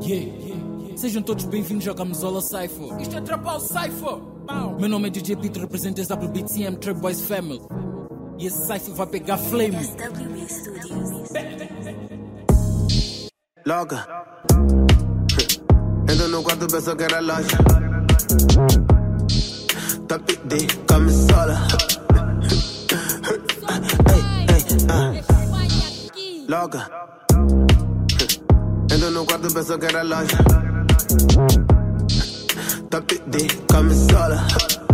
Sejam todos bem-vindos ao Camisola Cypher. Isto é Trapal Cypher. Meu nome é DJ Peter, represento a WBTM Trap Boys Family. E esse Cypher vai pegar flame. SWB Studios. Loca. Entro no quarto, pensou que era loja. Top de camisola. Loca. Entro no quarto, pensou que era loja. Top de camisola.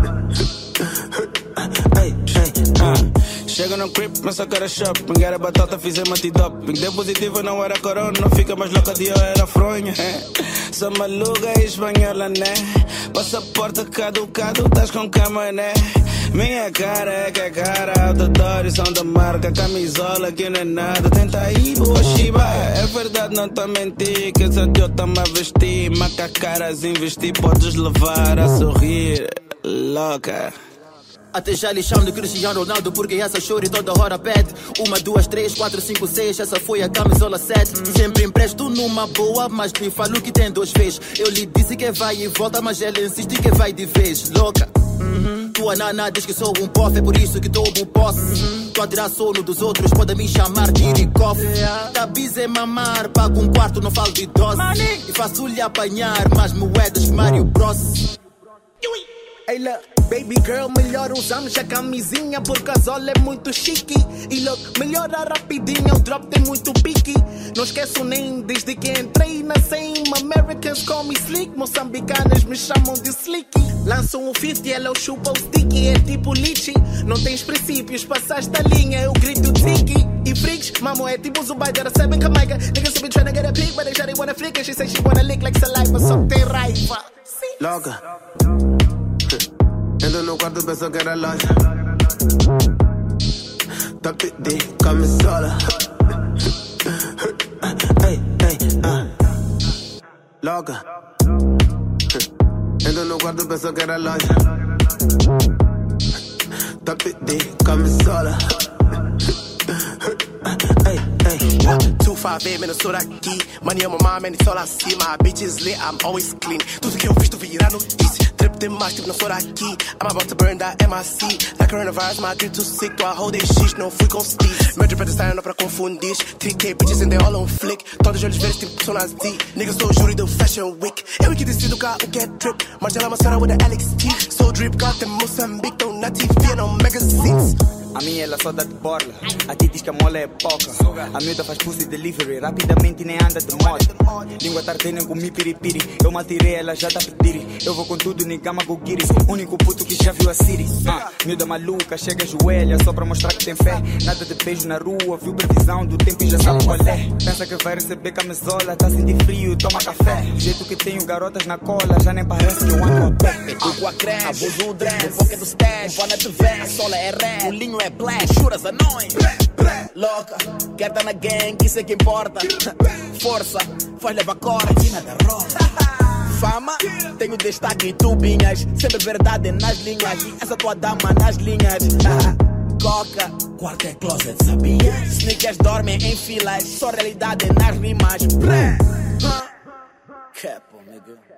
Chega no crib, pensa que era shopping. Era batata, fizemos antidoping. Deu positivo, não era corona. Não fica mais louca de eu, era fronha. Sou maluca e espanhola, né? Passaporte caducado, estás com camané. Minha cara é que é cara. Outdoor, som da marca. Camisola que não é nada. Tenta aí, boa Shiba. É verdade, não tô a mentir. Que esse eu tô-me a vestir. Macacaras investir, podes levar a sorrir. Louca. Até já lixamos de Cristiano Ronaldo, porque essa chore toda hora pede. 1, 2, 3, 4, 5, 6, essa foi a camisola 7. Sempre empresto numa boa, mas me falo que tem 2 vezes. Eu lhe disse que vai e volta, mas ela insiste que vai de vez. Louca. Tua nana diz que sou um pof, é por isso que tomo posse. Tô a tirar sono dos outros, pode me chamar de Iricoff. Tá busy mamar, pago um quarto, não falo de dose. E faço-lhe apanhar mais moedas que Mario Bros. Hey look, baby girl, melhor usamos a camisinha porque a Zola é muito chique. E look, melhora rapidinho, o drop tem muito pique. Não esqueço nem desde que entrei na scene. Americans call me slick, moçambicanas me chamam de slicky. Lançam um 50, ela chupa o sticky, é tipo lychee. Não tens princípios, passaste a linha, eu grito tiki. E freaks, mamo é tipo Zubai, that a 7 Kamaiga. Niggas been tryna get a peek, but they shawty wanna flick. And she say she wanna lick like saliva, só tem raiva. Loca. Entro no quarto, pensou que era loja. Top de camisola. Loca. Entro no quarto, pensou que era loja. Top de camisola. 258 Minnesota aqui. Money on my mind, man, it's all I see. My bitch is lit, I'm always clean. Tudo que eu fiz, tu virar notícia. Trip demais, tipo, não sou daqui. I'm about to burn that MIC. Like coronavirus, my drip too sick. Tô a hold this shit, não fui com sticks. Meu drip é design, pra confundir. 3K bitches and they all on flick. Todos os olhos verdes, tipo, são nas D. Niggas, sou o júri do Fashion Week. Eu que decido cá o que é drip. Marcela Massara with the Alex T. Sou drip, got them Moçambique. Tô na TV, não magazines. A minha ela só dá de borla. Aqui diz que a mola é pouca. A miúda faz pussy delivery. Rapidamente nem anda de moda. Língua tarde nem comi piripiri. Eu mal tirei, ela já tá pediri. Eu vou com tudo, nem gama gogiri. Único puto que já viu a Siri. Miúda maluca, chega joelha só pra mostrar que tem fé. Nada de beijo na rua, viu previsão do tempo e já sabe qual é. Pensa que vai receber camisola, tá sentindo frio, toma café. Do jeito que tenho garotas na cola, já nem parece que eu ando a pé. Tudo a creche, abuso o dress, o boca do stash, um de vest, a sola é red, o linho é black, churas anões. Louca, quer tá na gang, isso é que importa. Força, faz levar cor, aqui na derrota. Fama, tenho destaque em tubinhas. Sempre verdade nas linhas. E essa tua dama nas linhas. Coca, quarto é closet, sabia? Sneakers dormem em filas. Só realidade nas rimas. Capo, nigga.